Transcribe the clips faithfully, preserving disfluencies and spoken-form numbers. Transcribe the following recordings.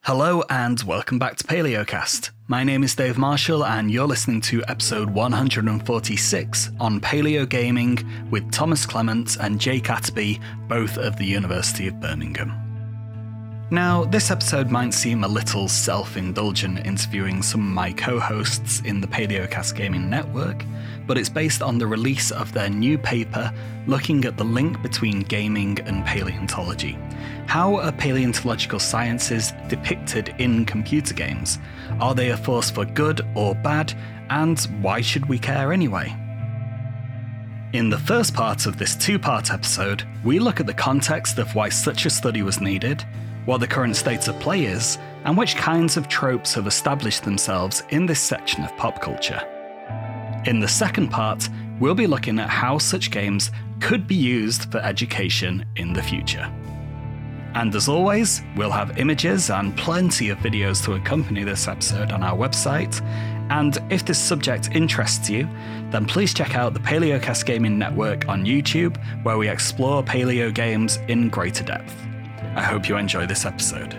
Hello and welcome back to PaleoCast. My name is Dave Marshall and you're listening to episode one hundred forty-six on paleo gaming with Thomas Clement and Jake Atterby, both of the University of Birmingham. Now, this episode might seem a little self-indulgent interviewing some of my co-hosts in the PaleoCast Gaming Network, but it's based on the release of their new paper looking at the link between gaming and paleontology. How are paleontological sciences depicted in computer games? Are they a force for good or bad? And why should we care anyway? In the first part of this two-part episode, we look at the context of why such a study was needed, what the current state of play is, and which kinds of tropes have established themselves in this section of pop culture. In the second part, we'll be looking at how such games could be used for education in the future. And as always, we'll have images and plenty of videos to accompany this episode on our website. And if this subject interests you, then please check out the PaleoCast Gaming Network on YouTube, where we explore paleo games in greater depth. I hope you enjoy this episode.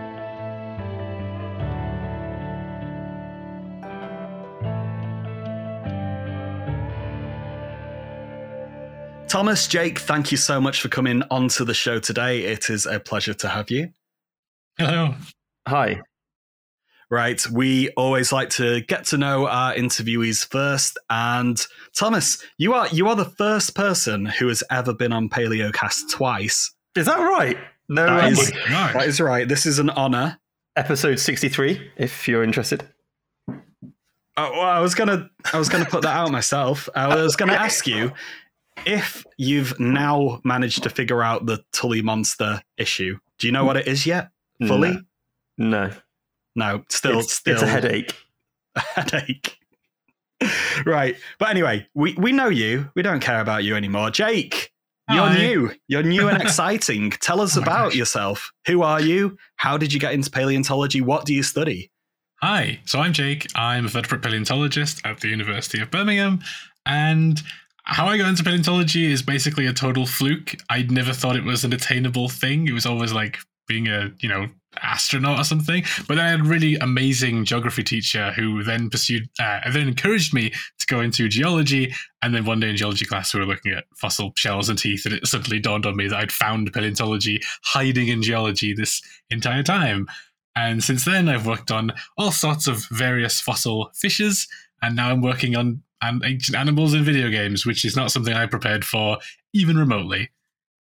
Thomas, Jake, thank you so much for coming onto the show today. It is a pleasure to have you. Hello. Hi. Right, we always like to get to know our interviewees first. And Thomas, you are you are the first person who has ever been on PaleoCast twice. Is that right? No, that way. is, that is right. This is an honour. Episode sixty-three, if you're interested. Oh, well, I was gonna I was gonna put that out myself. I was gonna ask you if you've now managed to figure out the Tully Monster issue. Do you know what it is yet? Fully? No. No, no still, it's, still. It's a headache. A headache. Right. But anyway, we, we know you. We don't care about you anymore. Jake, you're Hi. new. You're new and exciting. Tell us Oh my about gosh. yourself. Who are you? How did you get into paleontology? What do you study? Hi, so I'm Jake. I'm a vertebrate paleontologist at the University of Birmingham, and how I got into paleontology is basically a total fluke. I'd never thought it was an attainable thing. It was always like being a, you know, astronaut or something. But then I had a really amazing geography teacher who then pursued, uh, and then encouraged me to go into geology. And then one day in geology class, we were looking at fossil shells and teeth, and it suddenly dawned on me that I'd found paleontology hiding in geology this entire time. And since then, I've worked on all sorts of various fossil fishes, and now I'm working on and ancient animals in video games, which is not something I prepared for even remotely.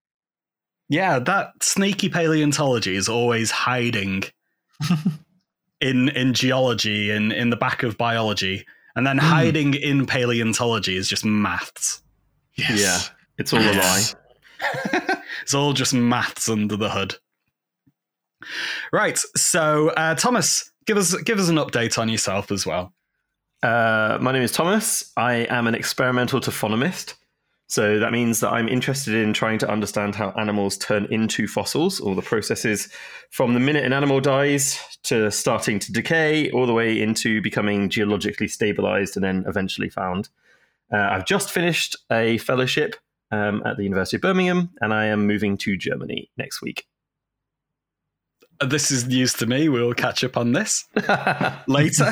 Yeah, that sneaky paleontology is always hiding in in geology and in, in the back of biology, and then mm. hiding in paleontology is just maths. Yes. Yeah, it's all a lie. It's all just maths under the hood. Right, so uh, Thomas, give us give us an update on yourself as well. Uh, my name is Thomas. I am an experimental taphonomist. So that means that I'm interested in trying to understand how animals turn into fossils, or the processes from the minute an animal dies to starting to decay, all the way into becoming geologically stabilized and then eventually found. Uh, I've just finished a fellowship um, at the University of Birmingham, and I am moving to Germany next week. This is news to me. We'll catch up on this later.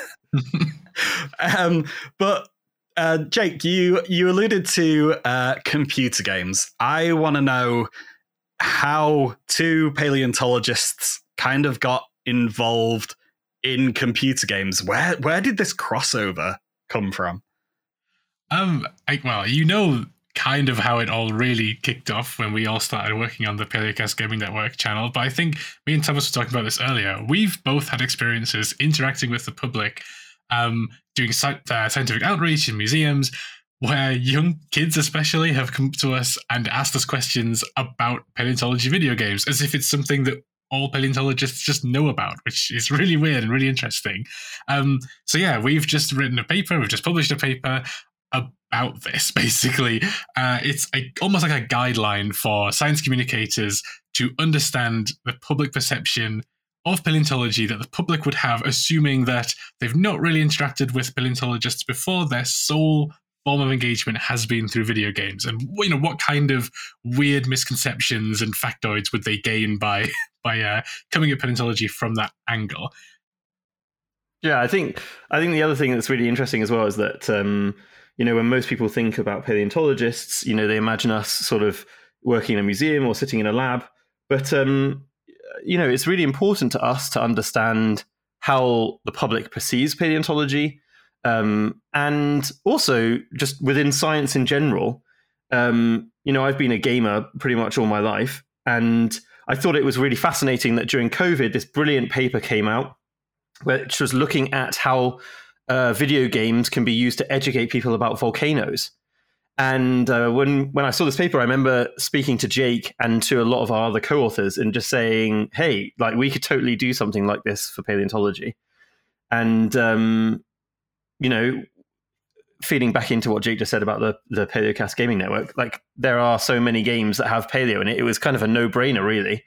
um, but uh, Jake, you you alluded to uh, computer games. I want to know how two paleontologists kind of got involved in computer games. Where where did this crossover come from? Um, I, well, you know, kind of how it all really kicked off when we all started working on the PaleoCast Gaming Network channel. But I think me and Thomas were talking about this earlier. We've both had experiences interacting with the public, um, doing sci- uh, scientific outreach in museums, where young kids especially have come to us and asked us questions about paleontology video games, as if it's something that all paleontologists just know about, which is really weird and really interesting. Um, so yeah, we've just written a paper, we've just published a paper about this, basically. Uh, it's a, almost like a guideline for science communicators to understand the public perception of paleontology that the public would have, assuming that they've not really interacted with paleontologists before. Their sole form of engagement has been through video games, and you know what kind of weird misconceptions and factoids would they gain by by uh, coming at paleontology from that angle. Yeah, I think I think the other thing that's really interesting as well is that um, you know, when most people think about paleontologists, you know, they imagine us sort of working in a museum or sitting in a lab, but um, you know, it's really important to us to understand how the public perceives paleontology, um, and also just within science in general. Um, you know, I've been a gamer pretty much all my life, and I thought it was really fascinating that during COVID, this brilliant paper came out, which was looking at how uh, video games can be used to educate people about volcanoes. And uh, when when I saw this paper, I remember speaking to Jake and to a lot of our other co-authors and just saying, hey, like we could totally do something like this for paleontology. And, um, you know, feeding back into what Jake just said about the, the PaleoCast gaming network, like there are so many games that have paleo in it. It was kind of a no-brainer, really.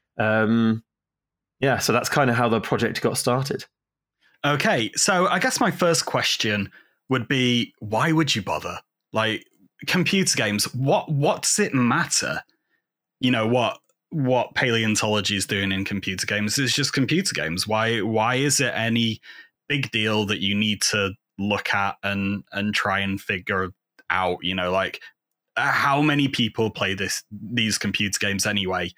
Um, yeah, so that's kind of how the project got started. Okay, so I guess my first question would be, why would you bother? Like, computer games, what what does it matter? You know, what what paleontology is doing in computer games is just computer games. Why why is it any big deal that you need to look at and and try and figure out, you know, like how many people play this these computer games anyway?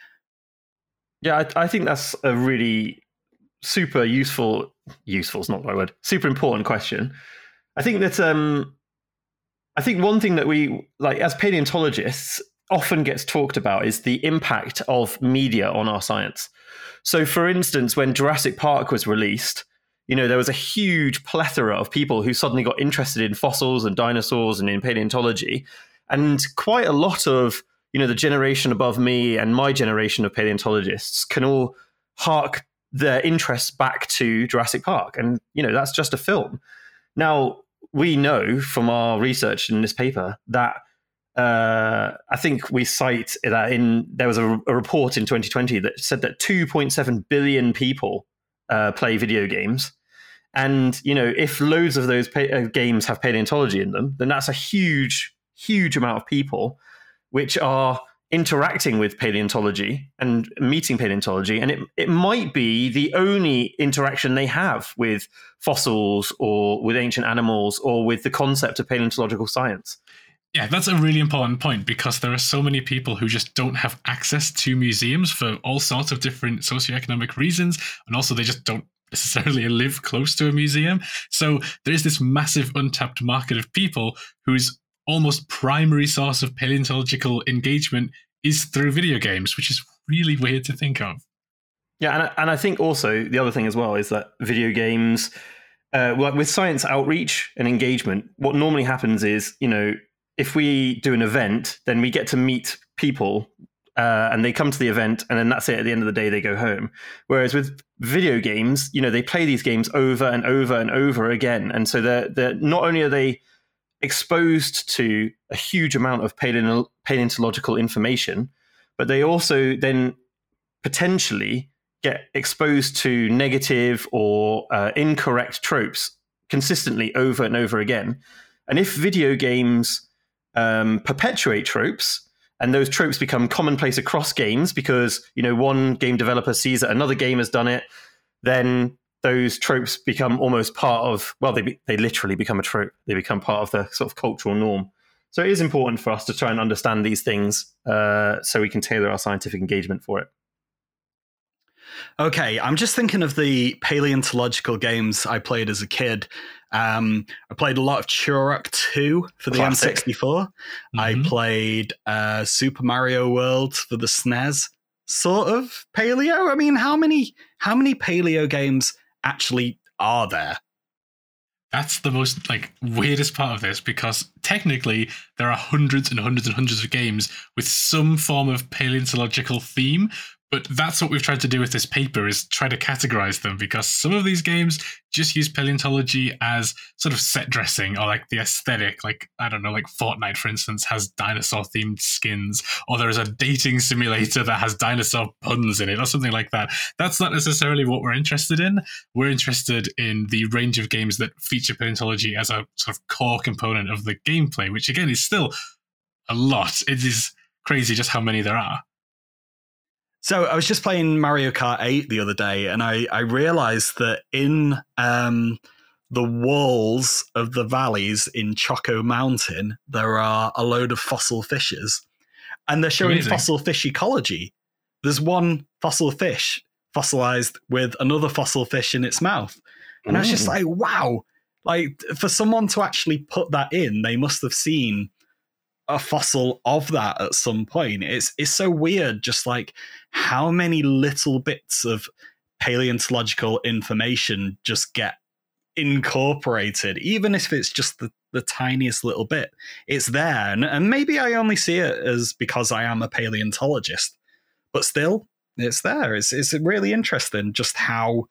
Yeah, I, I think that's a really super useful, useful is not the right word, super important question. I think that um I think one thing that we, like as paleontologists, often gets talked about is the impact of media on our science. So for instance, when Jurassic Park was released, you know, there was a huge plethora of people who suddenly got interested in fossils and dinosaurs and in paleontology. And quite a lot of, you know, the generation above me and my generation of paleontologists can all hark their interest back to Jurassic Park. And, you know, that's just a film. Now, we know from our research in this paper that uh, I think we cite that in there was a, a report in twenty twenty that said that two point seven billion people uh, play video games. And, you know, if loads of those pa- uh, games have paleontology in them, then that's a huge, huge amount of people which are interacting with paleontology and meeting paleontology. And it, it might be the only interaction they have with fossils or with ancient animals or with the concept of paleontological science. Yeah, that's a really important point because there are so many people who just don't have access to museums for all sorts of different socioeconomic reasons. And also they just don't necessarily live close to a museum. So there is this massive untapped market of people whose almost primary source of paleontological engagement is through video games, which is really weird to think of. Yeah, and I, and I think also the other thing as well is that video games, uh, like with science outreach and engagement, what normally happens is, you know, if we do an event, then we get to meet people uh, and they come to the event and then that's it. At the end of the day, they go home. Whereas with video games, you know, they play these games over and over and over again. And so they're, they're not only are they exposed to a huge amount of paleo- paleontological information, but they also then potentially get exposed to negative or uh, incorrect tropes consistently over and over again. And if video games um, perpetuate tropes, and those tropes become commonplace across games because, you know, one game developer sees that another game has done it, then those tropes become almost part of, well, they be, they literally become a trope. They become part of the sort of cultural norm. So it is important for us to try and understand these things uh, so we can tailor our scientific engagement for it. Okay, I'm just thinking of the paleontological games I played as a kid. Um, I played a lot of Turok two for the Classic. N sixty-four. Mm-hmm. I played uh, Super Mario World for the S N E S. Sort of paleo. I mean, how many how many paleo games actually are there? That's the most like weirdest part of this because technically there are hundreds and hundreds and hundreds of games with some form of paleontological theme, But that's what we've tried to do with this paper, is try to categorize them, because some of these games just use paleontology as sort of set dressing, or like the aesthetic. Like, I don't know, like Fortnite, for instance, has dinosaur-themed skins, or there is a dating simulator that has dinosaur puns in it, or something like that. That's not necessarily what we're interested in. We're interested in the range of games that feature paleontology as a sort of core component of the gameplay, which again is still a lot. It is crazy just how many there are. So I was just playing Mario Kart eight the other day, and I, I realized that in um, the walls of the valleys in Choco Mountain, there are a load of fossil fishes, and they're showing Amazing. fossil fish ecology. There's one fossil fish fossilized with another fossil fish in its mouth. And mm. I was just like, wow, like for someone to actually put that in, they must have seen a fossil of that at some point. It's it's so weird, just like how many little bits of paleontological information just get incorporated, even if it's just the, the tiniest little bit. It's there, and, and maybe I only see it as because I am a paleontologist, but still, it's there. It's it's really interesting just how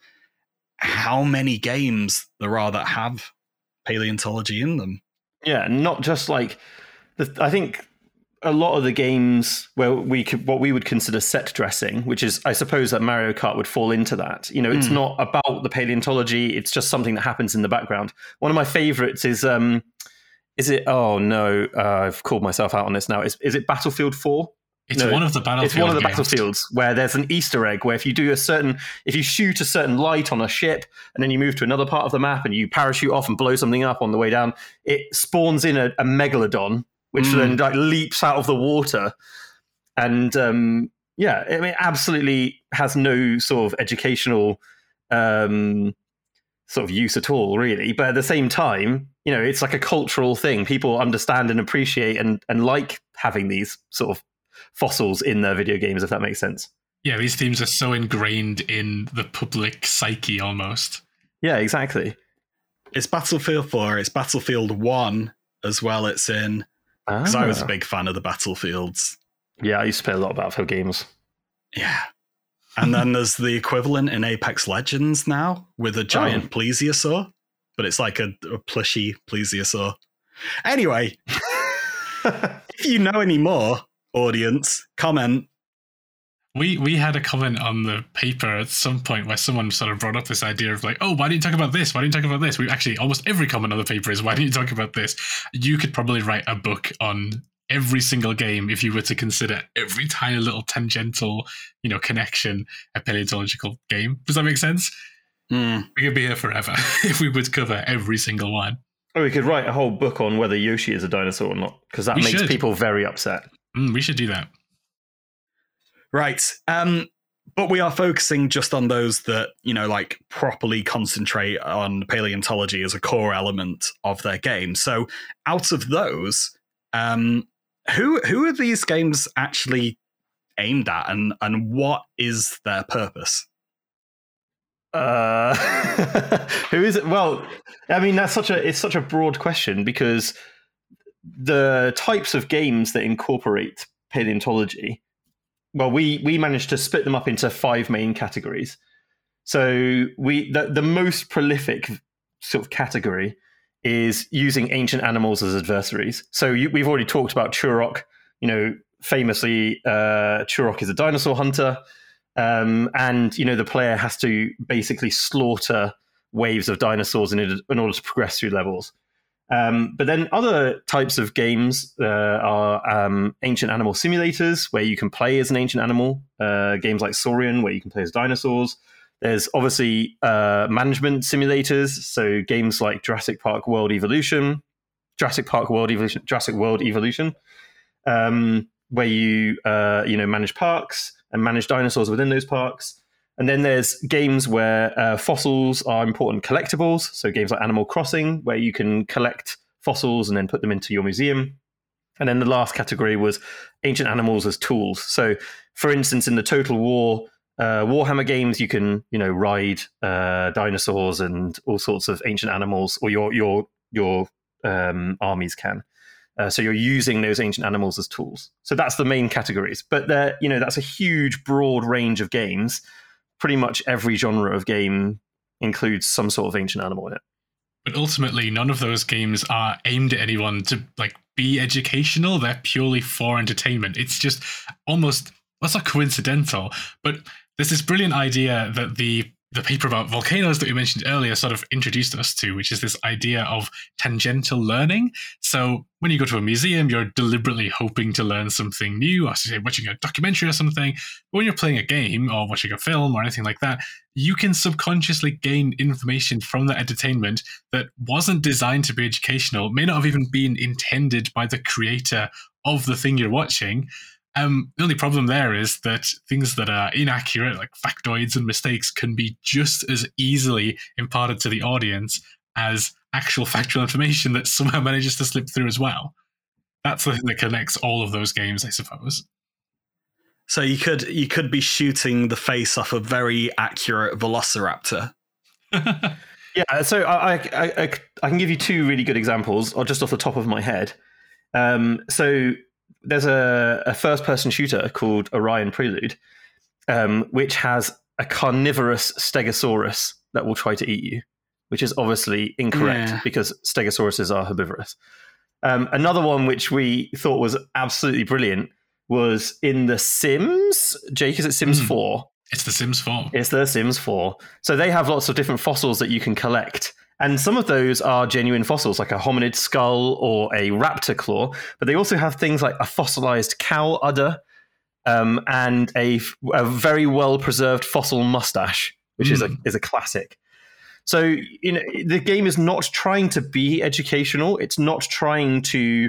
how many games there are that have paleontology in them. Yeah, not just like I think a lot of the games where we could, what we would consider set dressing, which is, I suppose, that Mario Kart would fall into that. You know, it's mm. not about the paleontology; it's just something that happens in the background. One of my favorites is, um, is it? Oh no, uh, I've called myself out on this now. Is, is it Battlefield four? It's no, one of the battlefield It's one of the games. battlefields where there's an Easter egg where if you do a certain, if you shoot a certain light on a ship and then you move to another part of the map and you parachute off and blow something up on the way down, it spawns in a, a megalodon, which mm. then like leaps out of the water. And um, yeah, I mean, it absolutely has no sort of educational um, sort of use at all, really. But at the same time, you know, it's like a cultural thing. People understand and appreciate and, and like having these sort of fossils in their video games, if that makes sense. Yeah, these themes are so ingrained in the public psyche almost. Yeah, exactly. It's Battlefield four, it's Battlefield one as well, it's in. Because ah. I was a big fan of the Battlefields. Yeah, I used to play a lot of Battlefield games. Yeah. And then there's the equivalent in Apex Legends now with a giant oh. plesiosaur, but it's like a, a plushy plesiosaur. Anyway, if you know any more, audience, comment. We we had a comment on the paper at some point where someone sort of brought up this idea of like, oh, why didn't you talk about this? Why didn't you talk about this? We actually, almost every comment on the paper is, why didn't you talk about this? You could probably write a book on every single game if you were to consider every tiny little tangential, you know, connection a paleontological game. Does that make sense? Mm. We could be here forever if we would cover every single one. Or we could write a whole book on whether Yoshi is a dinosaur or not, because that we makes should. people very upset. Mm, we should do that. Right. Um, but we are focusing just on those that, you know, like properly concentrate on paleontology as a core element of their game. So out of those, um, who who are these games actually aimed at, and, and what is their purpose? Uh, who is it? Well, I mean, that's such a it's such a broad question, because the types of games that incorporate paleontology, well, we we managed to split them up into five main categories. So we the, the most prolific sort of category is using ancient animals as adversaries. So you, we've already talked about Turok. You know, famously, uh, Turok is a dinosaur hunter, um, and you know the player has to basically slaughter waves of dinosaurs in, in order to progress through levels. Um, but then other types of games uh, are um, ancient animal simulators, where you can play as an ancient animal. Uh, games like Saurian, where you can play as dinosaurs. There's obviously uh, management simulators, so games like Jurassic Park World Evolution, Jurassic Park World Evolution, Jurassic World Evolution, um, where you uh, you know manage parks and manage dinosaurs within those parks. And then there's games where uh, fossils are important collectibles. So games like Animal Crossing, where you can collect fossils and then put them into your museum. And then the last category was ancient animals as tools. So, for instance, in the Total War uh, Warhammer games, you can you know ride uh, dinosaurs and all sorts of ancient animals, or your your your um, armies can. Uh, so you're using those ancient animals as tools. So that's the main categories. But there, you know, that's a huge, broad range of games. Pretty much every genre of game includes some sort of ancient animal in it. But ultimately, none of those games are aimed at anyone to like be educational. They're purely for entertainment. It's just almost, that's not coincidental, but there's this brilliant idea that the the paper about volcanoes that we mentioned earlier sort of introduced us to, which is this idea of tangential learning. So when you go to a museum, you're deliberately hoping to learn something new, or say watching a documentary or something. But when you're playing a game or watching a film or anything like that, you can subconsciously gain information from that entertainment that wasn't designed to be educational, may not have even been intended by the creator of the thing you're watching. Um, the only problem there is that things that are inaccurate, like factoids and mistakes, can be just as easily imparted to the audience as actual factual information that somehow manages to slip through as well. That's the thing that connects all of those games, I suppose. So you could you could be shooting the face off a very accurate velociraptor. Yeah, so I, I, I, I can give you two really good examples, or just off the top of my head. Um, so there's a, a first-person shooter called Orion Prelude, um, which has a carnivorous stegosaurus that will try to eat you, which is obviously incorrect yeah. because stegosauruses are herbivorous. Um, another one which we thought was absolutely brilliant was in The Sims. Jake, is it Sims mm. four? It's The Sims four. It's The Sims four. So they have lots of different fossils that you can collect. And some of those are genuine fossils, like a hominid skull or a raptor claw. But they also have things like a fossilized cow udder um, and a, a very well-preserved fossil mustache, which mm. is a is a classic. So you know, the game is not trying to be educational. It's not trying to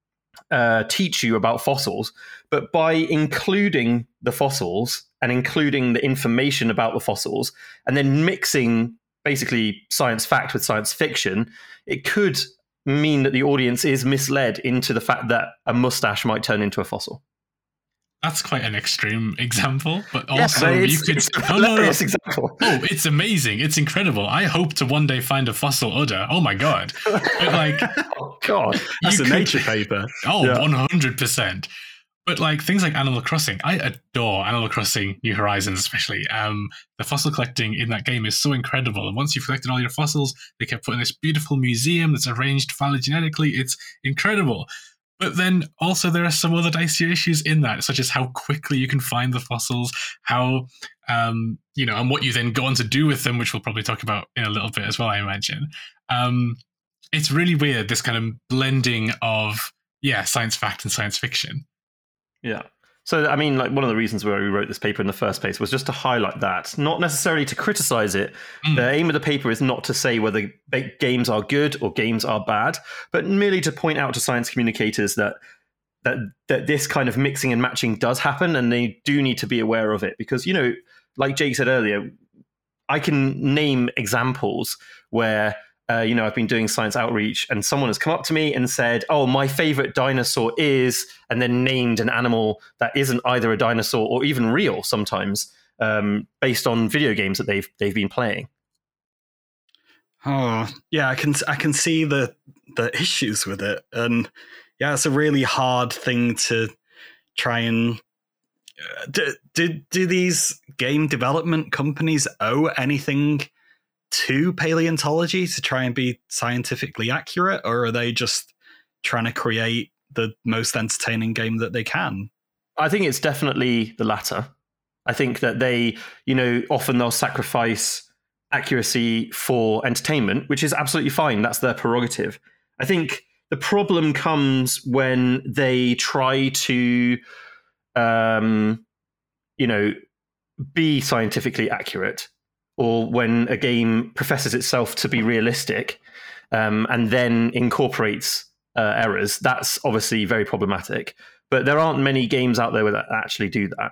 uh, teach you about fossils. But by including the fossils and including the information about the fossils and then mixing basically science fact with science fiction, it could mean that the audience is misled into the fact that a mustache might turn into a fossil. That's quite an extrme example, but yeah, also but you could. It's a no, no, no. example. Oh, it's amazing! It's incredible. I hope to one day find a fossil udder. Oh my god! But like, oh god, that's a could, nature paper. Oh, one hundred percent. But like things like Animal Crossing, I adore Animal Crossing New Horizons, especially. Um, the fossil collecting in that game is so incredible. And once you've collected all your fossils, they kept putting this beautiful museum that's arranged phylogenetically. It's incredible. But then also there are some other dicier issues in that, such as how quickly you can find the fossils, how, um, you know, and what you then go on to do with them, which we'll probably talk about in a little bit as well, I imagine. Um, it's really weird, this kind of blending of, yeah, science fact and science fiction. Yeah. So, I mean, like one of the reasons why we wrote this paper in the first place was just to highlight that, not necessarily to criticize it. Mm. The aim of the paper is not to say whether games are good or games are bad, but merely to point out to science communicators that that that this kind of mixing and matching does happen, and they do need to be aware of it. Because, you know, like Jake said earlier, I can name examples where Uh, you know, I've been doing science outreach and someone has come up to me and said, oh, my favorite dinosaur is, and then named an animal that isn't either a dinosaur or even real sometimes, um, based on video games that they've they've been playing. Oh, yeah, I can I can see the the issues with it. And yeah, it's a really hard thing to try and uh, do, do, do these game development companies owe anything to paleontology to try and be scientifically accurate, or are they just trying to create the most entertaining game that they can? I think it's definitely the latter. I think that they, you know, often they'll sacrifice accuracy for entertainment, which is absolutely fine. That's their prerogative. I think the problem comes when they try to, um, you know, be scientifically accurate, or when a game professes itself to be realistic um, and then incorporates uh, errors. That's obviously very problematic. But there aren't many games out there that actually do that.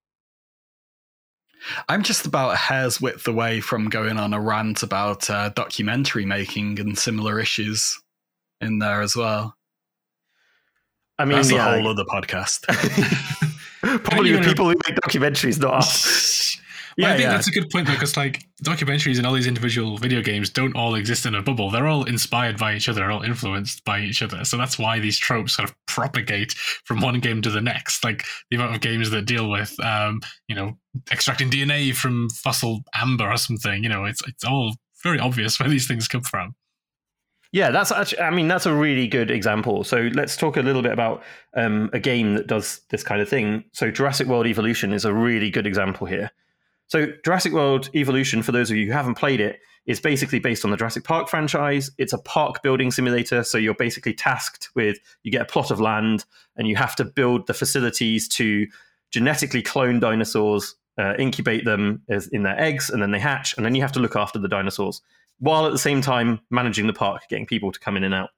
I'm just about a hair's width away from going on a rant about uh, documentary making and similar issues in there as well. I mean, that's yeah. a whole other podcast. Probably the people who make documentaries, not us. Well, Yeah, I think yeah. that's a good point, though, because like documentaries and all these individual video games don't all exist in a bubble. They're all inspired by each other, they're all influenced by each other. So that's why these tropes sort of propagate from one game to the next. Like the amount of games that deal with, um, you know, extracting D N A from fossil amber or something. You know, it's it's all very obvious where these things come from. Yeah, that's actually, I mean, that's a really good example. So let's talk a little bit about um, a game that does this kind of thing. So Jurassic World Evolution is a really good example here. So Jurassic World Evolution, for those of you who haven't played it, is basically based on the Jurassic Park franchise. It's a park building simulator. So you're basically tasked with, you get a plot of land and you have to build the facilities to genetically clone dinosaurs, uh, incubate them as in their eggs, and then they hatch. And then you have to look after the dinosaurs, while at the same time managing the park, getting people to come in and out.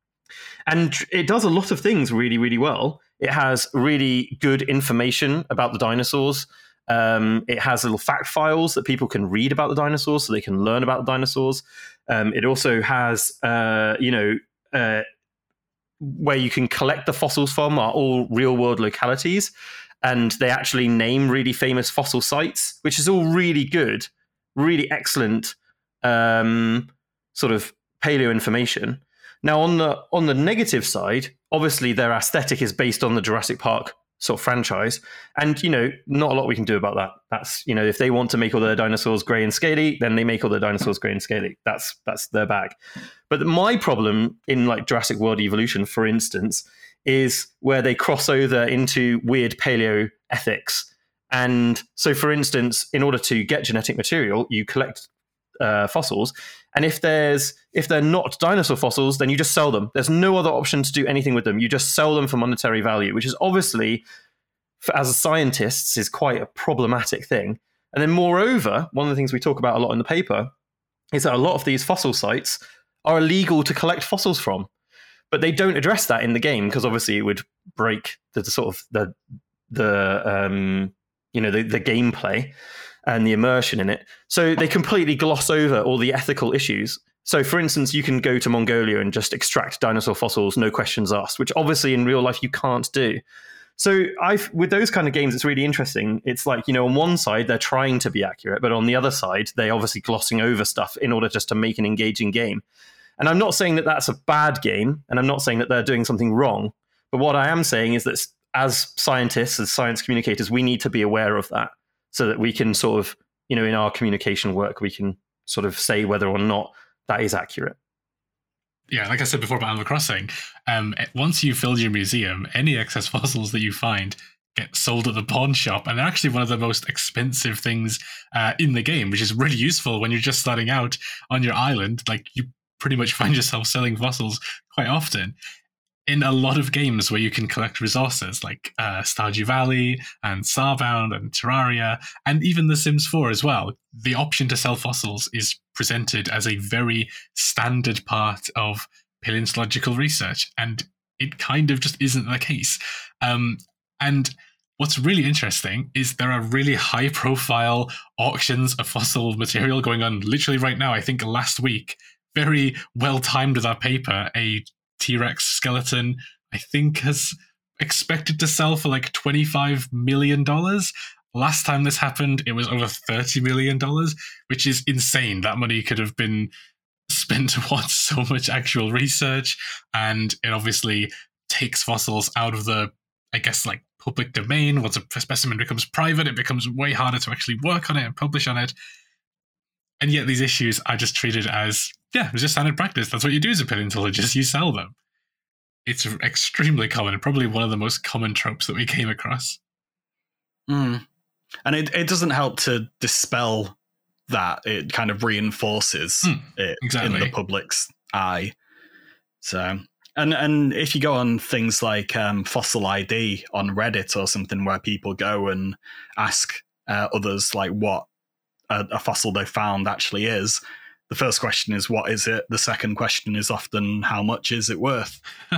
And it does a lot of things really, really well. It has really good information about the dinosaurs. Um, it has little fact files that people can read about the dinosaurs so they can learn about the dinosaurs. Um, it also has, uh, you know, uh, where you can collect the fossils from are all real world localities. And they actually name really famous fossil sites, which is all really good, really excellent um, sort of paleo information. Now, on the on the negative side, obviously their aesthetic is based on the Jurassic Park sort of franchise, and you know, not a lot we can do about that. That's, you know, if they want to make all their dinosaurs grey and scaly, then they make all their dinosaurs grey and scaly. That's that's their bag. But my problem in like Jurassic World Evolution, for instance, is where they cross over into weird paleo ethics. And so, for instance, in order to get genetic material, you collect Uh, fossils, and if there's if they're not dinosaur fossils, then you just sell them. There's no other option to do anything with them. You just sell them for monetary value, which is obviously, for, as scientists, is quite a problematic thing. And then, moreover, one of the things we talk about a lot in the paper is that a lot of these fossil sites are illegal to collect fossils from, but they don't address that in the game because obviously it would break the, the sort of the the um, you know the, the gameplay and the immersion in it. So they completely gloss over all the ethical issues. So, for instance, you can go to Mongolia and just extract dinosaur fossils, no questions asked, which obviously in real life you can't do. So I've, with those kind of games, it's really interesting. It's like, you know, on one side, they're trying to be accurate, but on the other side, they're obviously glossing over stuff in order just to make an engaging game. And I'm not saying that that's a bad game, and I'm not saying that they're doing something wrong. But what I am saying is that as scientists, as science communicators, we need to be aware of that, so that we can sort of, you know, in our communication work, we can sort of say whether or not that is accurate. Yeah, like I said before about Animal Crossing, um, once you've filled your museum, any excess fossils that you find get sold at the pawn shop, and they're actually one of the most expensive things uh, in the game, which is really useful when you're just starting out on your island. Like, you pretty much find yourself selling fossils quite often. In a lot of games where you can collect resources like uh, Stardew Valley and Starbound and Terraria, and even The Sims four as well, the option to sell fossils is presented as a very standard part of paleontological research, and it kind of just isn't the case. Um, and what's really interesting is there are really high-profile auctions of fossil material going on literally right now. I think last week, very well-timed with our paper, a T-Rex skeleton, I think, has expected to sell for like twenty-five million dollars. Last time this happened, it was over thirty million dollars, which is insane. That money could have been spent towards so much actual research, and it obviously takes fossils out of the, I guess, like public domain. Once a specimen becomes private, it becomes way harder to actually work on it and publish on it. And yet these issues are just treated as, yeah, it's just standard practice. That's what you do as a paleontologist. You sell them. It's extremely common, probably one of the most common tropes that we came across. Mm. And it, it doesn't help to dispel that. It kind of reinforces mm, it exactly. in the public's eye. So, and and if you go on things like um, Fossil I D on Reddit or something, where people go and ask uh, others like what a, a fossil they found actually is, the first question is, what is it? The second question is often, how much is it worth?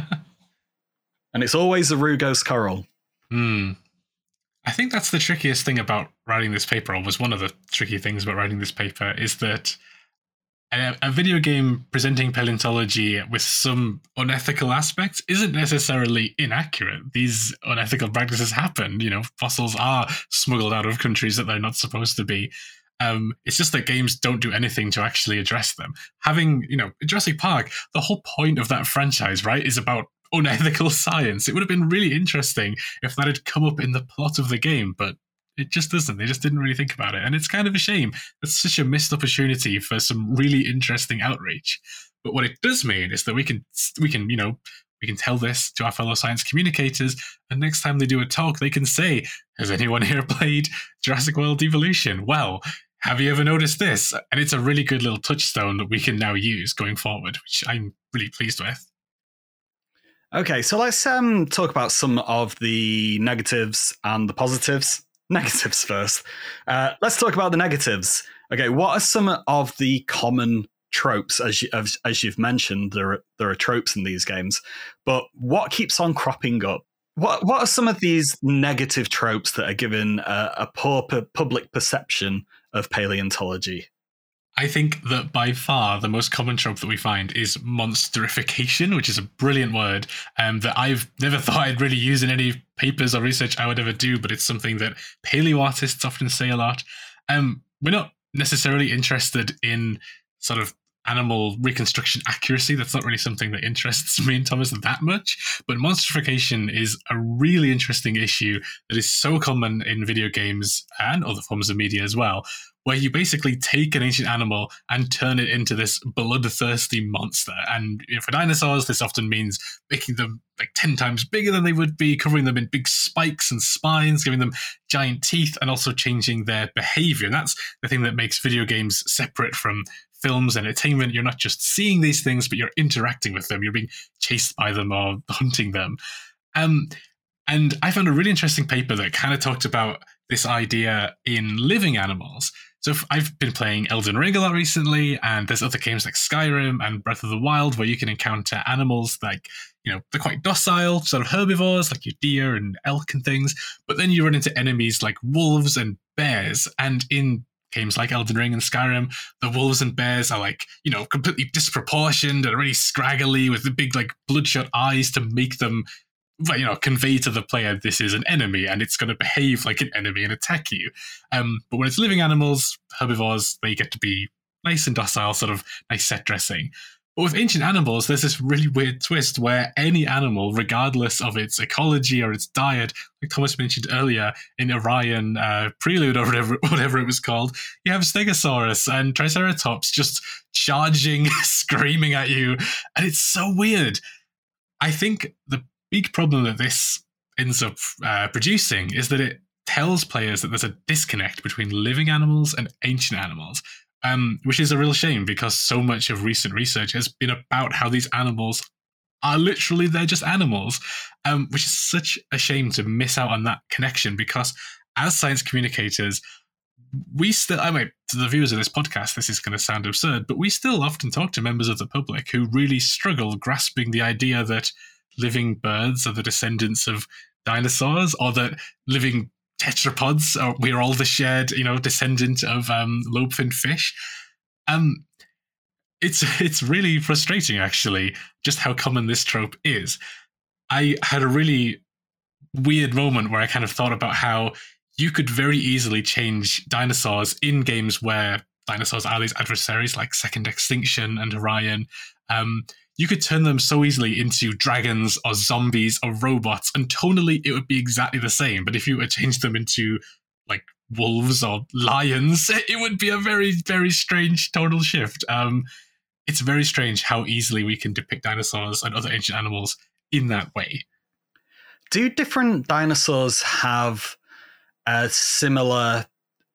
And it's always a Rugose coral. Hmm. I think that's the trickiest thing about writing this paper, or was one of the tricky things about writing this paper, is that a, a video game presenting paleontology with some unethical aspects isn't necessarily inaccurate. These unethical practices happen. You know, fossils are smuggled out of countries that they're not supposed to be. Um, it's just that games don't do anything to actually address them. Having, you know, Jurassic Park, the whole point of that franchise, right, is about unethical science. It would have been really interesting if that had come up in the plot of the game, but it just doesn't. They just didn't really think about it. And it's kind of a shame. It's such a missed opportunity for some really interesting outreach. But what it does mean is that we can, we can, you know, we can tell this to our fellow science communicators, and next time they do a talk, they can say, has anyone here played Jurassic World Evolution? Well, have you ever noticed this? And it's a really good little touchstone that we can now use going forward, which I'm really pleased with. Okay, so let's um, talk about some of the negatives and the positives. Negatives first. Uh, let's talk about the negatives. Okay, what are some of the common tropes? As, you, as, as you've mentioned, there are, there are tropes in these games, but what keeps on cropping up? What what are some of these negative tropes that are given a, a poor pu- public perception of paleontology? I think that by far the most common trope that we find is monsterification, which is a brilliant word um, that I've never thought I'd really use in any papers or research I would ever do, but it's something that paleo artists often say a lot. Um, we're not necessarily interested in sort of animal reconstruction accuracy. That's not really something that interests me and Thomas that much, but monsterification is a really interesting issue that is so common in video games and other forms of media as well, where you basically take an ancient animal and turn it into this bloodthirsty monster. And you know, for dinosaurs, this often means making them like ten times bigger than they would be, covering them in big spikes and spines, giving them giant teeth, and also changing their behavior. And that's the thing that makes video games separate from films and entertainment. You're not just seeing these things, but you're interacting with them. You're being chased by them or hunting them. Um, and I found a really interesting paper that kind of talked about this idea in living animals. So I've been playing Elden Ring a lot recently, and there's other games like Skyrim and Breath of the Wild where you can encounter animals like, you know, they're quite docile, sort of herbivores like your deer and elk and things. But then you run into enemies like wolves and bears. And in games like Elden Ring and Skyrim, the wolves and bears are like, you know, completely disproportioned and really scraggly with the big like bloodshot eyes to make them, you know, convey to the player this is an enemy and it's going to behave like an enemy and attack you. Um, but when it's living animals, herbivores, they get to be nice and docile, sort of nice set dressing. But with ancient animals, there's this really weird twist where any animal, regardless of its ecology or its diet, like Thomas mentioned earlier in Orion uh, Prelude or whatever, whatever it was called, you have Stegosaurus and Triceratops just charging, screaming at you. And it's so weird. I think the big problem that this ends up uh, producing is that it tells players that there's a disconnect between living animals and ancient animals. Um, which is a real shame because so much of recent research has been about how these animals are literally, they're just animals, um, which is such a shame to miss out on that connection because as science communicators, we still, I mean, to the viewers of this podcast, this is going to sound absurd, but we still often talk to members of the public who really struggle grasping the idea that living birds are the descendants of dinosaurs or that living tetrapods, or we're all the shared, you know, descendant of um, lobe-finned fish. Um, it's it's really frustrating, actually, just how common this trope is. I had a really weird moment where I kind of thought about how you could very easily change dinosaurs in games where dinosaurs are these adversaries like Second Extinction and Orion. Um, you could turn them so easily into dragons or zombies or robots, and tonally it would be exactly the same. But if you were to change them into like wolves or lions, it would be a very, very strange tonal shift. Um, it's very strange how easily we can depict dinosaurs and other ancient animals in that way. Do different dinosaurs have uh, similar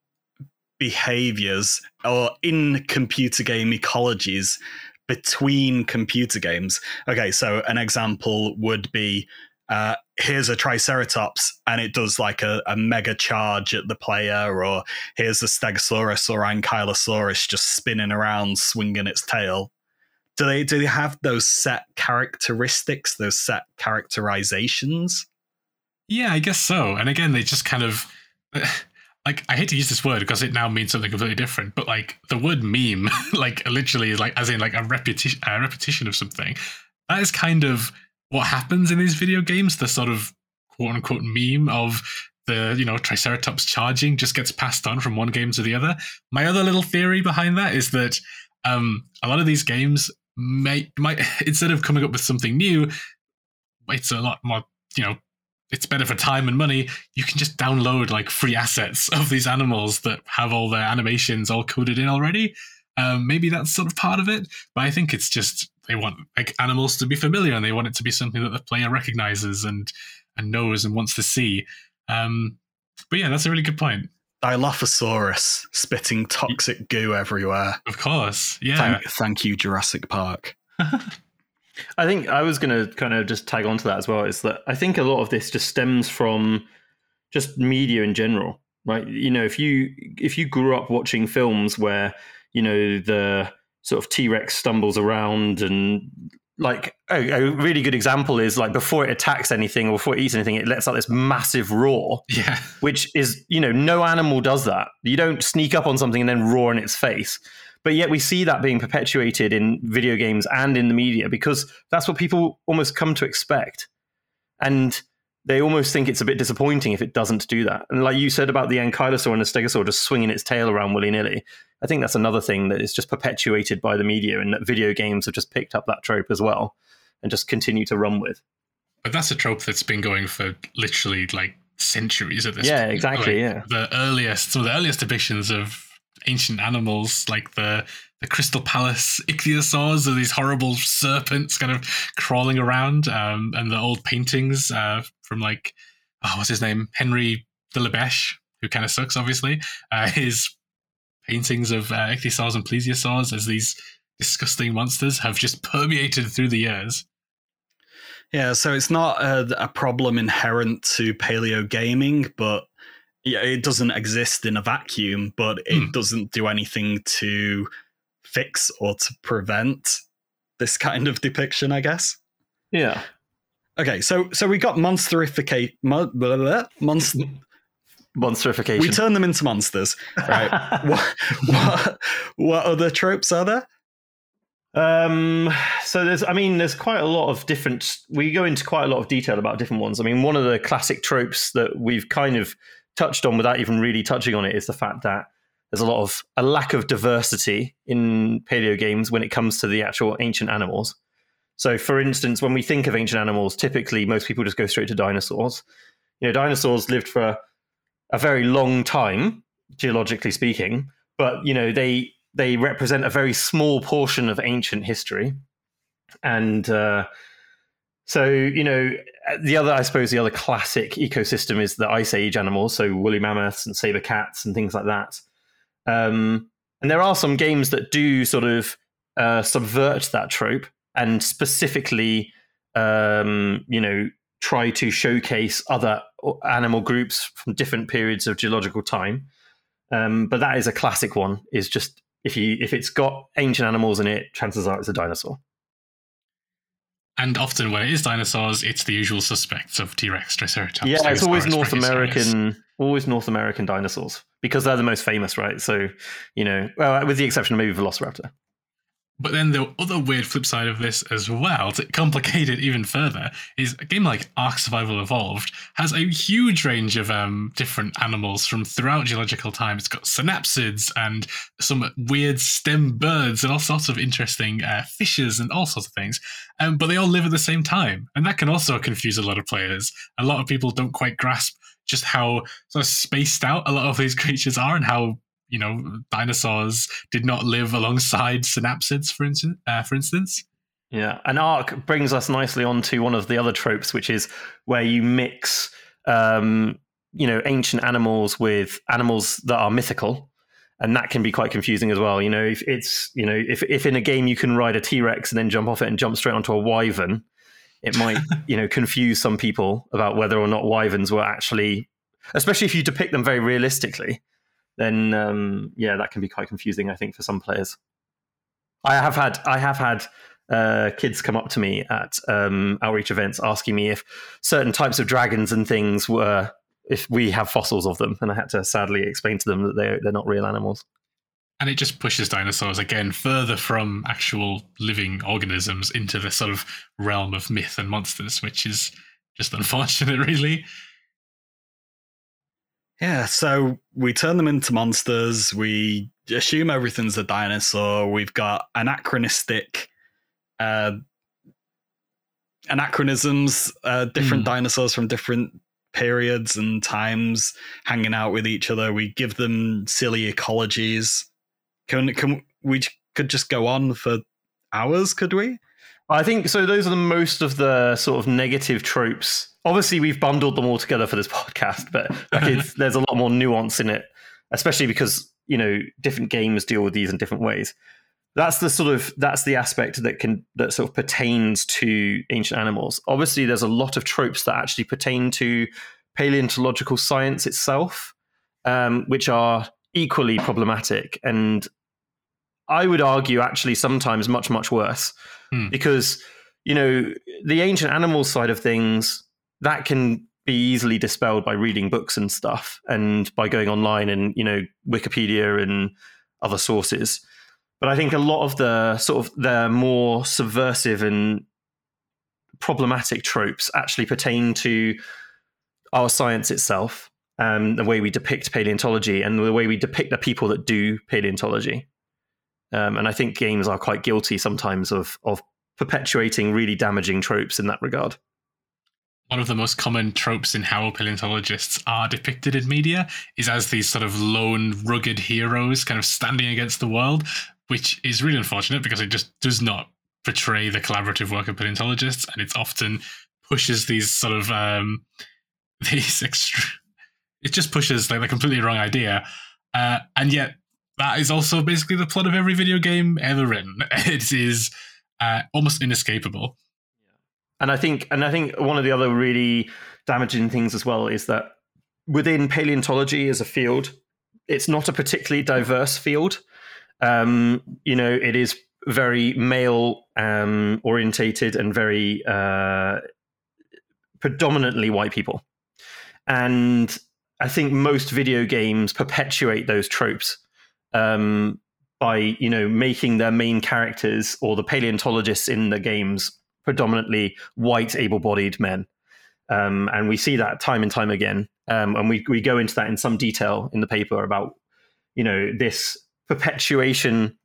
behaviors or in computer game ecologies between computer games? Okay, so an example would be uh, here's a Triceratops and it does like a, a mega charge at the player, or here's a Stegosaurus or Ankylosaurus just spinning around swinging its tail. Do they do they have those set characteristics, those set characterizations? Yeah, I guess so. And again, they just kind of... like, I hate to use this word because it now means something completely different, but like the word meme, like literally is like, as in like a repetition, a repetition of something. That is kind of what happens in these video games. The sort of quote unquote meme of the, you know, Triceratops charging just gets passed on from one game to the other. My other little theory behind that is that um, a lot of these games might, might, instead of coming up with something new, it's a lot more, you know, it's better for time and money. You can just download like free assets of these animals that have all their animations all coded in already. Um, maybe that's sort of part of it, but I think it's just they want like animals to be familiar and they want it to be something that the player recognizes and and knows and wants to see. Um, but yeah, that's a really good point. Dilophosaurus spitting toxic goo everywhere. Of course, yeah. Thank, thank you, Jurassic Park. I think I was going to kind of just tag on to that as well, is that I think a lot of this just stems from just media in general, right? You know, if you if you grew up watching films where, you know, the sort of T-Rex stumbles around and like a, a really good example is like before it attacks anything or before it eats anything, it lets out this massive roar, yeah, which is, you know, no animal does that. You don't sneak up on something and then roar in its face. But yet we see that being perpetuated in video games and in the media because that's what people almost come to expect. And they almost think it's a bit disappointing if it doesn't do that. And like you said about the ankylosaur and the stegosaur just swinging its tail around willy-nilly, I think that's another thing that is just perpetuated by the media and that video games have just picked up that trope as well and just continue to run with. But that's a trope that's been going for literally like centuries at this yeah, point. Exactly, like, yeah. The earliest, some of the earliest depictions of ancient animals like the the Crystal Palace ichthyosaurs, are these horrible serpents kind of crawling around, um, and the old paintings uh, from like, oh, what's his name? Henry de la Beche, who kind of sucks, obviously. Uh, his paintings of uh, ichthyosaurs and plesiosaurs as these disgusting monsters have just permeated through the years. Yeah, so it's not a, a problem inherent to paleo gaming, but yeah, it doesn't exist in a vacuum, but it hmm. doesn't do anything to fix or to prevent this kind of depiction, I guess. Yeah. Okay, so so we got monsterification. Mon- blah, blah, monster. Monsterification. We turn them into monsters, right? what, what what other tropes are there? Um, so there's, I mean, there's quite a lot of different. We go into quite a lot of detail about different ones. I mean, one of the classic tropes that we've kind of touched on without even really touching on it is the fact that there's a lot of a lack of diversity in paleo games when it comes to the actual ancient animals. So, for instance, when we think of ancient animals, typically most people just go straight to dinosaurs. You know, dinosaurs lived for a, a very long time, geologically speaking, but you know they they represent a very small portion of ancient history, and uh, so you know the other, I suppose, the other classic ecosystem is the Ice Age animals, so woolly mammoths and saber cats and things like that. Um, and there are some games that do sort of uh, subvert that trope and specifically, um, you know, try to showcase other animal groups from different periods of geological time. Um, but that is a classic one. Is just if you if it's got ancient animals in it, chances are it's a dinosaur. And often when it is dinosaurs, it's the usual suspects of T-Rex, Triceratops. Yeah, it's always North Brachiosaurus. American, always North American dinosaurs because they're the most famous, right? So, you know, well, with the exception of maybe Velociraptor. But then the other weird flip side of this as well, to complicate it even further, is a game like Ark Survival Evolved has a huge range of um, different animals from throughout geological time. It's got synapsids and some weird stem birds and all sorts of interesting uh, fishes and all sorts of things. Um, but they all live at the same time. And that can also confuse a lot of players. A lot of people don't quite grasp just how sort of spaced out a lot of these creatures are and how, you know, dinosaurs did not live alongside synapsids, for instance. Uh, for instance. Yeah, and Ark brings us nicely onto one of the other tropes, which is where you mix, um, you know, ancient animals with animals that are mythical, and that can be quite confusing as well. You know, if it's, you know, if if in a game you can ride a T-Rex and then jump off it and jump straight onto a wyvern, it might, you know, confuse some people about whether or not wyverns were actually, especially if you depict them very realistically. Then um, yeah, that can be quite confusing, I think, for some players. I have had I have had uh, kids come up to me at um, outreach events asking me if certain types of dragons and things were if we have fossils of them, and I had to sadly explain to them that they're they're not real animals. And it just pushes dinosaurs again further from actual living organisms into the sort of realm of myth and monsters, which is just unfortunate, really. Yeah, so we turn them into monsters. We assume everything's a dinosaur. We've got anachronistic uh, anachronisms, uh, different mm. dinosaurs from different periods and times hanging out with each other. We give them silly ecologies. Can can we could just go on for hours? Could we? I think so. Those are the most of the sort of negative tropes. Obviously, we've bundled them all together for this podcast, but like it's, there's a lot more nuance in it, especially because you know different games deal with these in different ways. That's the sort of that's the aspect that can that sort of pertains to ancient animals. Obviously, there's a lot of tropes that actually pertain to paleontological science itself, um, which are equally problematic, and I would argue actually sometimes much much worse, hmm. because you know the ancient animals side of things that can be easily dispelled by reading books and stuff, and by going online and you know Wikipedia and other sources. But I think a lot of the sort of the more subversive and problematic tropes actually pertain to our science itself, um, the way we depict paleontology and the way we depict the people that do paleontology. Um, and I think games are quite guilty sometimes of of perpetuating really damaging tropes in that regard. One of the most common tropes in how paleontologists are depicted in media is as these sort of lone, rugged heroes kind of standing against the world, which is really unfortunate because it just does not portray the collaborative work of paleontologists, and it's often pushes these sort of um, these extra. It just pushes like the completely wrong idea, uh, and yet that is also basically the plot of every video game ever written. It is uh, almost inescapable. And I think, and I think one of the other really damaging things as well is that within paleontology as a field, it's not a particularly diverse field. Um, you know, it is very male um, orientated and very uh, predominantly white people. And I think most video games perpetuate those tropes um, by, you know, making their main characters or the paleontologists in the games predominantly white, able-bodied men. Um, and we see that time and time again. Um, and we, we go into that in some detail in the paper about, you know, this perpetuation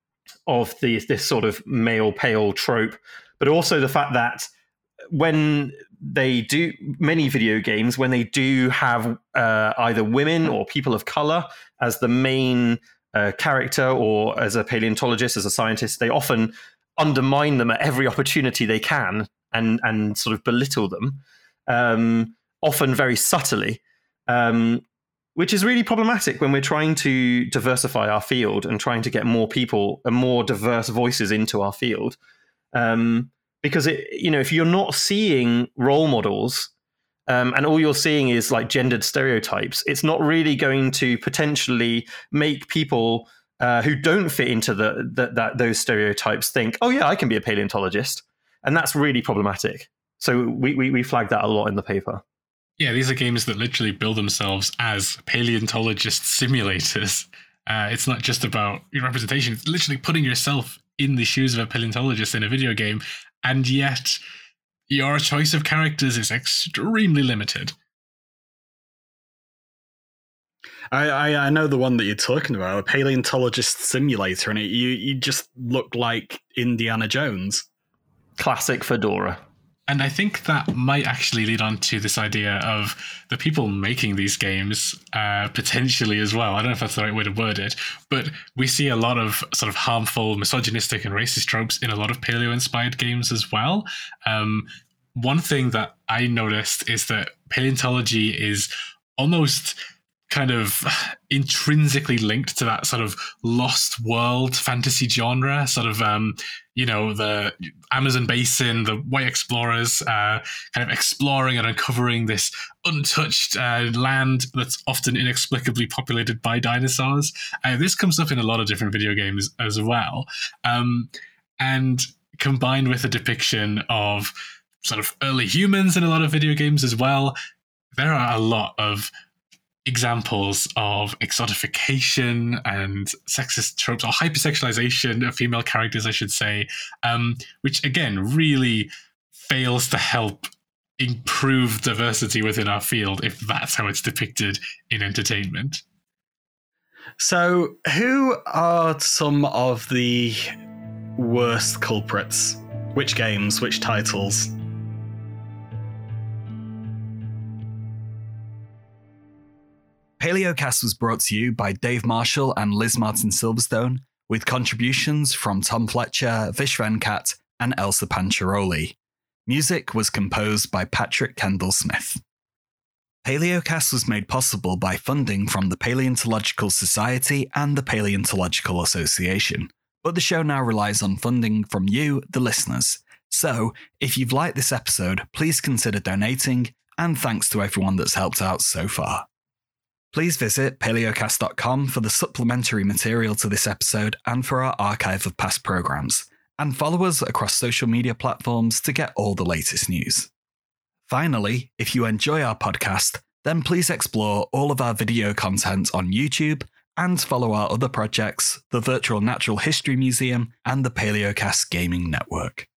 of the, this sort of male pale trope, but also the fact that when they do, many video games, when they do have uh, either women or people of color as the main uh, character or as a paleontologist, as a scientist, they often undermine them at every opportunity they can and and sort of belittle them, um, often very subtly, um, which is really problematic when we're trying to diversify our field and trying to get more people and more diverse voices into our field. Um, because it, you know, if you're not seeing role models um, and all you're seeing is like gendered stereotypes, it's not really going to potentially make people Uh, who don't fit into the, the that those stereotypes think, oh yeah, I can be a paleontologist, and that's really problematic. So we, we we flagged that a lot in the paper. Yeah, these are games that literally build themselves as paleontologist simulators. Uh, it's not just about your representation; it's literally putting yourself in the shoes of a paleontologist in a video game, and yet your choice of characters is extremely limited. I, I I know the one that you're talking about, a paleontologist simulator, and it you you just look like Indiana Jones. Classic fedora. And I think that might actually lead on to this idea of the people making these games uh, potentially as well. I don't know if that's the right way to word it, but we see a lot of sort of harmful, misogynistic and racist tropes in a lot of paleo-inspired games as well. Um, one thing that I noticed is that paleontology is almost kind of intrinsically linked to that sort of lost world fantasy genre, sort of, um, you know, the Amazon basin, the white explorers uh, kind of exploring and uncovering this untouched uh, land that's often inexplicably populated by dinosaurs. Uh, this comes up in a lot of different video games as well. Um, and combined with a depiction of sort of early humans in a lot of video games as well, there are a lot of examples of exotification and sexist tropes, or hypersexualization of female characters, I should say, um, which again really fails to help improve diversity within our field if that's how it's depicted in entertainment. So, who are some of the worst culprits? Which games, which titles? PaleoCast was brought to you by Dave Marshall and Liz Martin Silverstone, with contributions from Tom Fletcher, Vish Venkat, and Elsa Pancharoli. Music was composed by Patrick Kendall Smith. PaleoCast was made possible by funding from the Paleontological Society and the Paleontological Association, but the show now relies on funding from you, the listeners. So, if you've liked this episode, please consider donating, and thanks to everyone that's helped out so far. Please visit paleocast dot com for the supplementary material to this episode and for our archive of past programs, and follow us across social media platforms to get all the latest news. Finally, if you enjoy our podcast, then please explore all of our video content on YouTube and follow our other projects, the Virtual Natural History Museum and the PaleoCast Gaming Network.